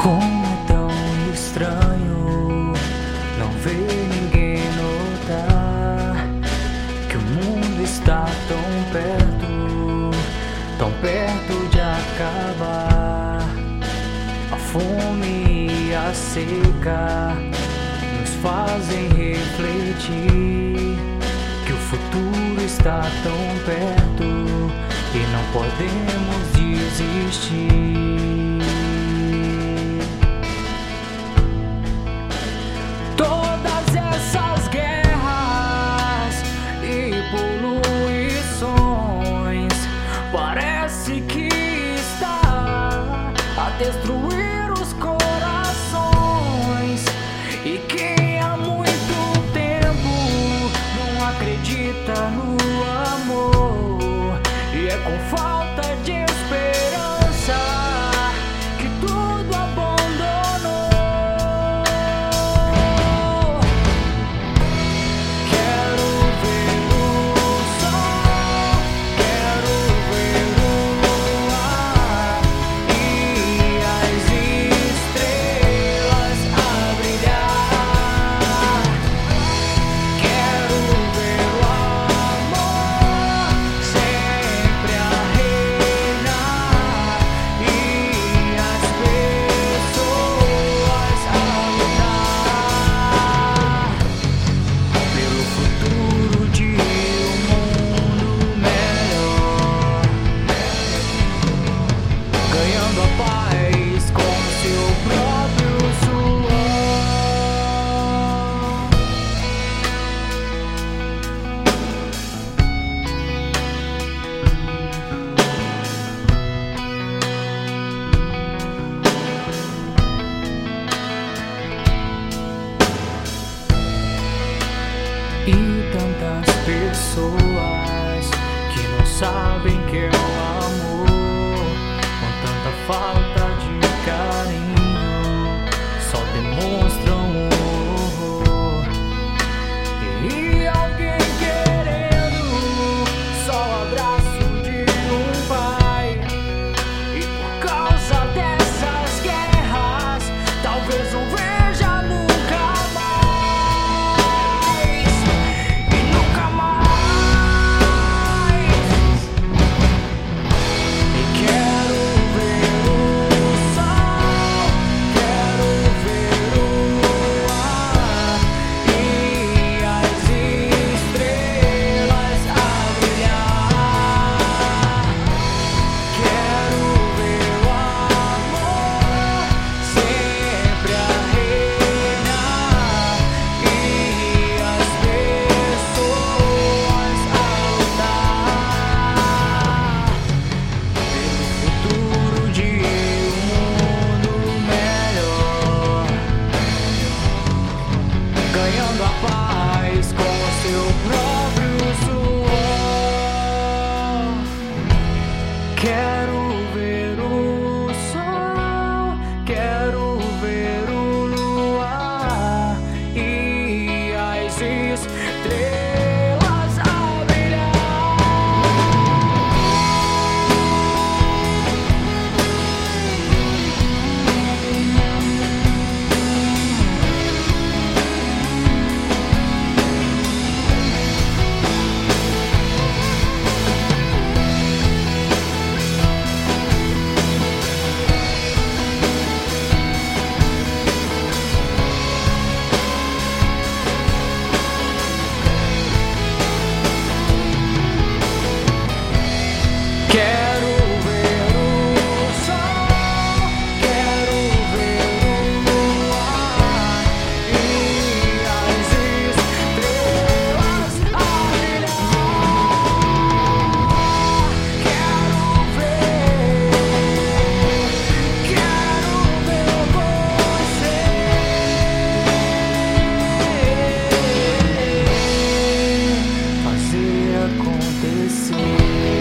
Como é tão estranho não ver ninguém notar que o mundo está tão perto de acabar. A fome e a seca nos fazem refletir que o futuro está tão perto e não podemos desistir. Todas essas guerras e poluições parece que está a destruir os corações, e quem há muito tempo não acredita no amor e é com falta de esperança que tudo abandonou. Quero ver o sol, quero ver o luar e as estrelas a brilhar. Quero ver o amor sempre a reinar e as pessoas a lutar pelo futuro de um mundo melhor, ganhando a paz com seu próprio suor. E tantas pessoas que não sabem que é o amor, com tanta falta de carinho, só demonstram horror. E alguém querendo só o abraço de um pai, e por causa dessas guerras talvez não veja nunca mais e nunca mais. E quero ver o sol, quero ver o luar e as estrelas a brilhar. Quero ver o amor sempre a reinar e as pessoas a lutar pelo futuro de um mundo melhor, ganhando a paz com o seu próprio suor. Quero ver o sol, quero ver o luar e as estrelas a brilhar. Quero ver o sol, quero ver o luar e as estrelas a brilhar. Quero ver você fazer acontecer.